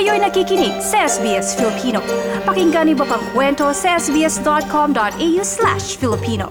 Kayo'y nakikinig sa SBS Filipino. Pakinggan niyo pa ang kwento sa sbs.com.au/Filipino.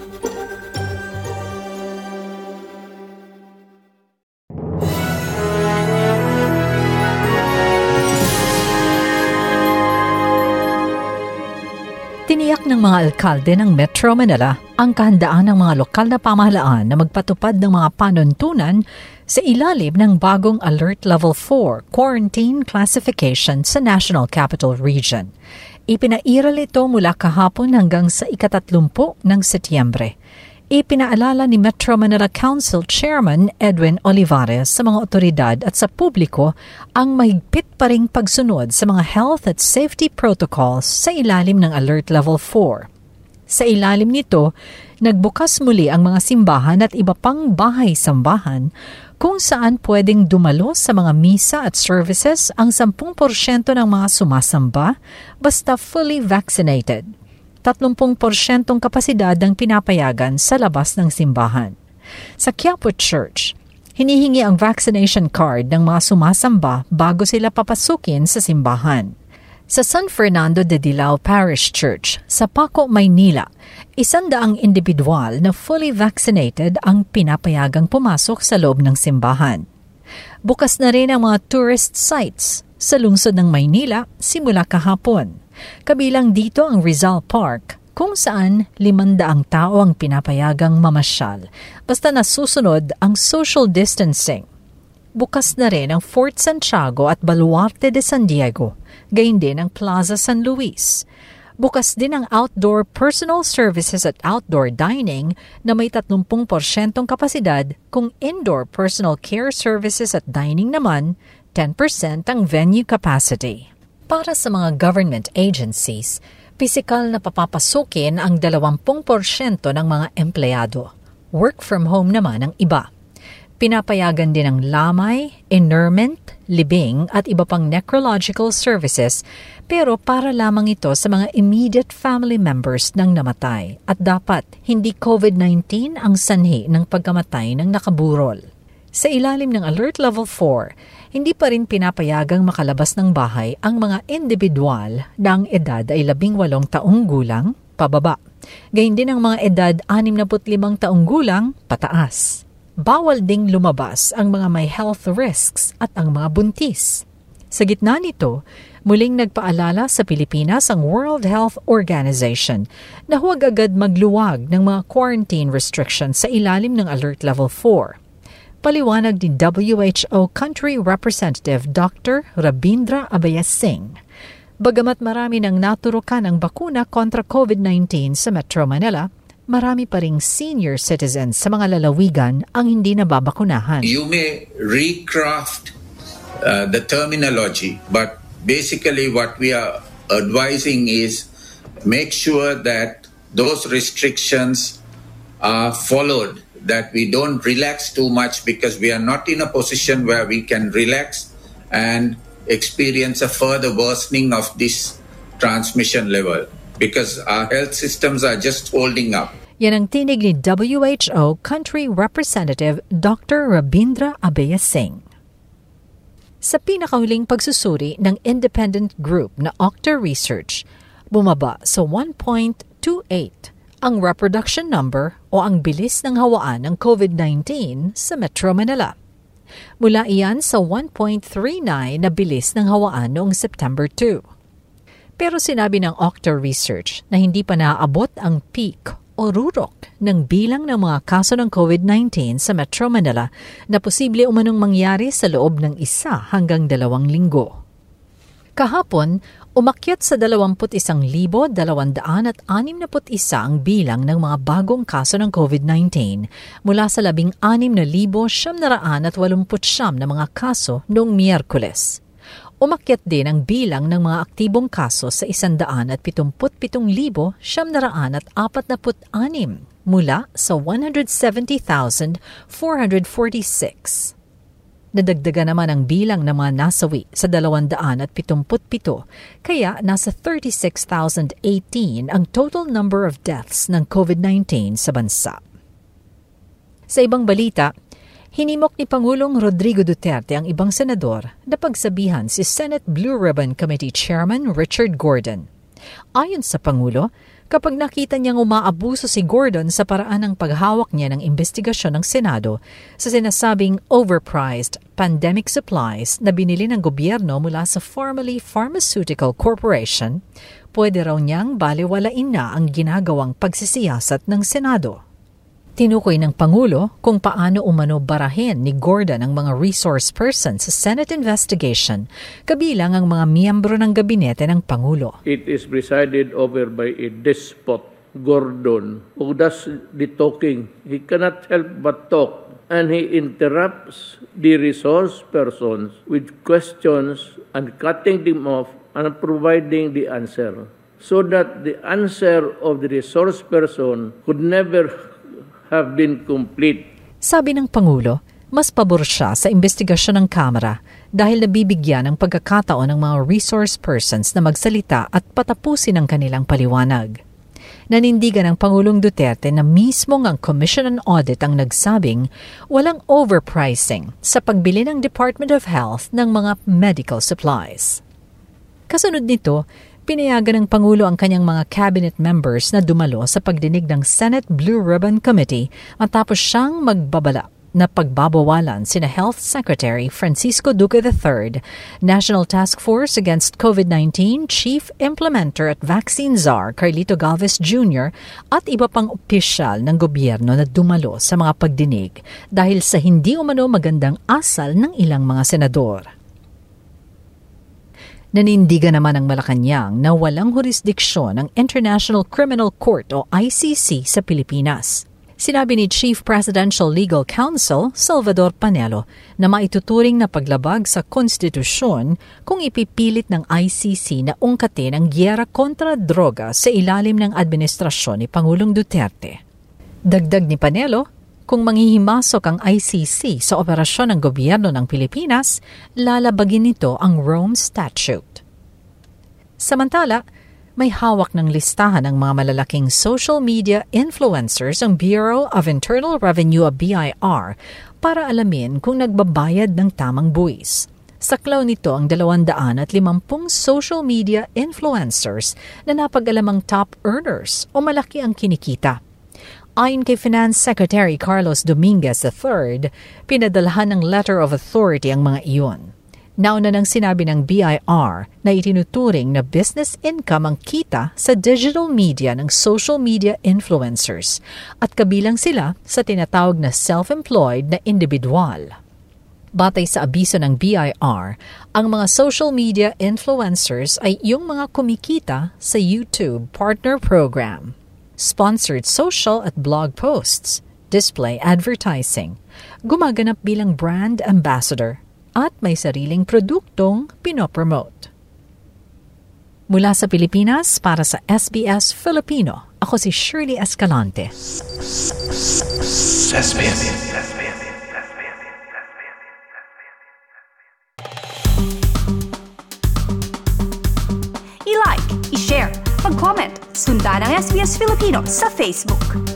Tiniyak ng mga alkalde ng Metro Manila ang kahandaan ng mga lokal na pamahalaan na magpatupad ng mga panuntunan sa ilalim ng bagong Alert Level 4 quarantine classification sa National Capital Region. Ipinairal ito mula kahapon hanggang sa ika-30 ng Setyembre. Ipinaalala ni Metro Manila Council Chairman Edwin Olivares sa mga otoridad at sa publiko ang mahigpit pa ring pagsunod sa mga health at safety protocols sa ilalim ng Alert Level 4. Sa ilalim nito, nagbukas muli ang mga simbahan at iba pang bahay-sambahan kung saan pwedeng dumalo sa mga misa at services ang 10% ng mga sumasamba basta fully vaccinated. 30% kapasidad ang pinapayagan sa labas ng simbahan. Sa Quiapo Church, hinihingi ang vaccination card ng mga sumasamba bago sila papasukin sa simbahan. Sa San Fernando de Dilao Parish Church, sa Paco, Maynila, 100 individual na fully vaccinated ang pinapayagang pumasok sa loob ng simbahan. Bukas na rin ang mga tourist sites sa lungsod ng Maynila simula kahapon. Kabilang dito ang Rizal Park, kung saan 500 tao ang pinapayagang mamasyal, basta nasusunod ang social distancing. Bukas na rin ang Fort Santiago at Baluarte de San Diego, gayon din ang Plaza San Luis. Bukas din ang outdoor personal services at outdoor dining na may 30% kapasidad kung indoor personal care services at dining naman, 10% ang venue capacity. Para sa mga government agencies, pisikal na papapasukin ang 20% ng mga empleyado. Work from home naman ang iba. Pinapayagan din ang lamay, interment, libing at iba pang necrological services pero para lamang ito sa mga immediate family members ng namatay at dapat hindi COVID-19 ang sanhi ng pagkamatay ng nakaburol. Sa ilalim ng Alert Level 4, hindi pa rin pinapayagang makalabas ng bahay ang mga individual na ang edad ay 18 taong gulang pababa. Gayun din ang mga edad 65 taong gulang pataas. Bawal ding lumabas ang mga may health risks at ang mga buntis. Sa gitna nito, muling nagpaalala sa Pilipinas ang World Health Organization na huwag agad magluwag ng mga quarantine restrictions sa ilalim ng Alert Level 4. Paliwanag ni WHO Country Representative Dr. Rabindra Abayasinghe. Bagamat marami nang naturukan ang bakuna kontra COVID-19 sa Metro Manila, marami pa ring senior citizens sa mga lalawigan ang hindi nababakunahan. You may recraft the terminology, but basically what we are advising is make sure that those restrictions are followed, that we don't relax too much because we are not in a position where we can relax and experience a further worsening of this transmission level because our health systems are just holding up. Yan ang tinig ni WHO Country Representative Dr. Rabindra Abayasinghe. Sa pinakahuling pagsusuri ng independent group na Octa Research, bumaba sa 1.28 ang reproduction number o ang bilis ng hawaan ng COVID-19 sa Metro Manila. Mula iyan sa 1.39 na bilis ng hawaan noong September 2. Pero sinabi ng Octa Research na hindi pa naaabot ang peak o rurok ng bilang ng mga kaso ng COVID-19 sa Metro Manila na posible umanong mangyari sa loob ng 1 hanggang 2 linggo. Kahapon, umakyat sa 21,261 ang bilang ng mga bagong kaso ng COVID-19 mula sa 16,989 na mga kaso noong Miyerkules. Umakyat din ang bilang ng mga aktibong kaso sa 177,946 mula sa 170,446. Nadagdagan naman ang bilang ng mga nasawi sa 277, kaya nasa 36,018 ang total number of deaths ng COVID-19 sa bansa. Sa ibang balita, Hinimok ni Pangulong Rodrigo Duterte ang ibang senador na pagsabihan si Senate Blue Ribbon Committee Chairman Richard Gordon. Ayon sa Pangulo, kapag nakita niyang umaabuso si Gordon sa paraan ng paghawak niya ng investigasyon ng Senado sa sinasabing overpriced pandemic supplies na binili ng gobyerno mula sa formerly Pharmaceutical Corporation, pwede raw niyang balewalain na ang ginagawang pagsisiyasat ng Senado. Tinukoy ng Pangulo kung paano umano barahin ni Gordon ang mga resource persons sa Senate investigation, kabilang ang mga miyembro ng gabinete ng Pangulo. It is presided over by a despot, Gordon, who does the talking. He cannot help but talk, and he interrupts the resource persons with questions and cutting them off and providing the answer, so that the answer of the resource person could never have been complete. Sabi ng Pangulo, mas pabor siya sa investigasyon ng Kamara dahil nabibigyan ng pagkakataon ng mga resource persons na magsalita at patapusin ang kanilang paliwanag. Nanindigan ng Pangulong Duterte na mismo ang Commission on Audit ang nagsabing walang overpricing sa pagbili ng Department of Health ng mga medical supplies. Kasunod nito, pinayagan ng Pangulo ang kanyang mga cabinet members na dumalo sa pagdinig ng Senate Blue Ribbon Committee matapos siyang magbabala na pagbabawalan sina Health Secretary Francisco Duque III, National Task Force Against COVID-19 Chief Implementer at Vaccine Czar Carlito Galvez Jr. at iba pang opisyal ng gobyerno na dumalo sa mga pagdinig dahil sa hindi umano magandang asal ng ilang mga senador. Nanindigan naman ang Malacanang na walang jurisdiksyon ang International Criminal Court o ICC sa Pilipinas. Sinabi ni Chief Presidential Legal Counsel Salvador Panelo na maituturing na paglabag sa konstitusyon kung ipipilit ng ICC na ungkatin ang giyera kontra droga sa ilalim ng administrasyon ni Pangulong Duterte. Dagdag ni Panelo, kung manghihimasok ang ICC sa operasyon ng gobyerno ng Pilipinas, lalabagin nito ang Rome Statute. Samantala, may hawak ng listahan ng mga malalaking social media influencers ang Bureau of Internal Revenue o BIR para alamin kung nagbabayad ng tamang buwis. Saklaw nito ang 250 social media influencers na napag-alamang top earners o malaki ang kinikita. Ayon kay Finance Secretary Carlos Dominguez III, pinadalhan ng letter of authority ang mga iyon. Nauna nang sinabi ng BIR na itinuturing na business income ang kita sa digital media ng social media influencers at kabilang sila sa tinatawag na self-employed na individual. Batay sa abiso ng BIR, ang mga social media influencers ay yung mga kumikita sa YouTube Partner Program, sponsored social at blog posts, display advertising, gumaganap bilang brand ambassador, at may sariling produktong pinopromote. Mula sa Pilipinas, para sa SBS Filipino, ako si Shirley Escalante. I-like, i-share, mag-comment, sundan ang SBS Filipino sa Facebook.